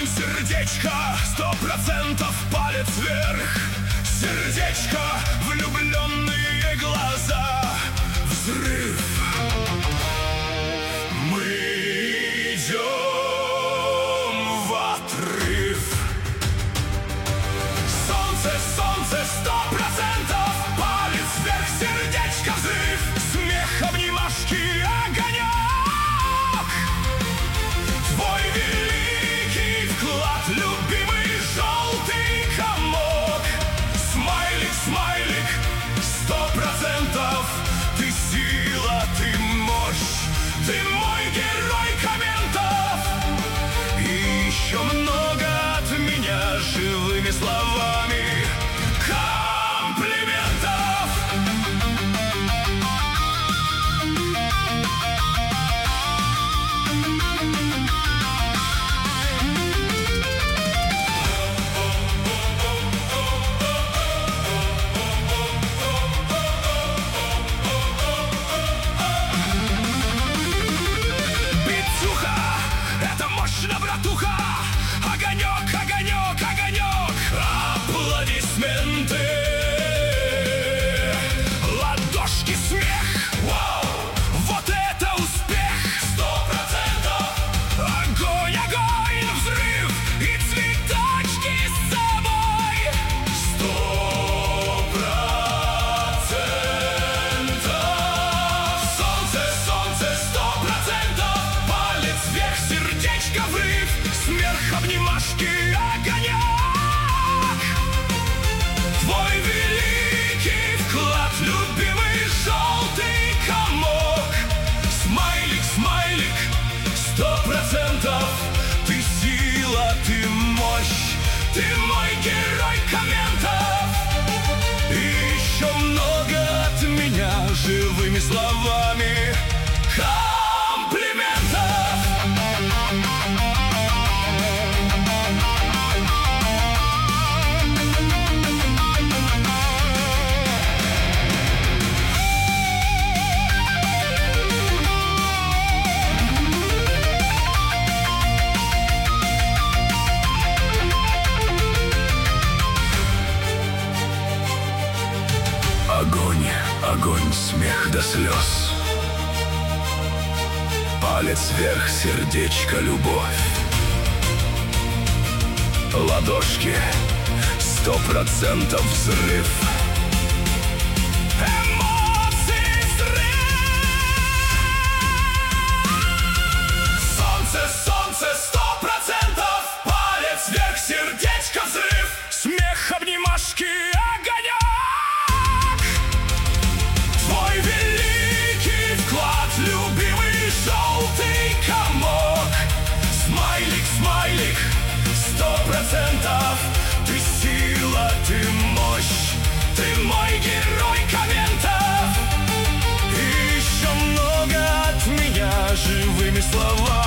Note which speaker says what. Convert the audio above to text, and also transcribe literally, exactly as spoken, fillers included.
Speaker 1: Огонь, сердечко, сто процентов палец вверх. Сердечко, влюбленные глаза. Взрыв. Мы идем в отрыв. Солнце, солнце, сто процентов палец вверх. Сердечко, взрыв. Смех, обнимашки, огонек. Твой великий вклад, любимый желтый комок. Смайлик, смайлик, сто процентов. Ты сила, ты мощь, ты мой герой комментов. И еще много от меня живыми словами комплиментов. Братуха, огонек, огонек, огонек. Аплодисменты, ладошки, смех. Вау, вот это успех. Сто процентов. Огонь, огонь, взрыв и цветочки с собой. Сто процентов. Солнце, солнце, сто процентов. Палец вверх, сердечко врыв. Смех, обнимашки, огонек. Твой великий вклад, любимый желтый комок. Смайлик, смайлик, сто процентов. Ты сила, ты мощь, ты мой герой комментов. И еще много от меня живыми словами комплиментов. Огонь, огонь, смех до слез. Палец вверх, сердечко, любовь. Ладошки, сто процентов взрыв. Эмоции, взрыв. Солнце, солнце, сто процентов. Палец вверх, сердечко, взрыв. Смех, обнимашки, огонек. Твой великий вклад, любимый желтый комок. Смайлик, смайлик, сто процентов. Ты сила, ты мощь, ты мой герой комментов. И еще много от меня живыми словами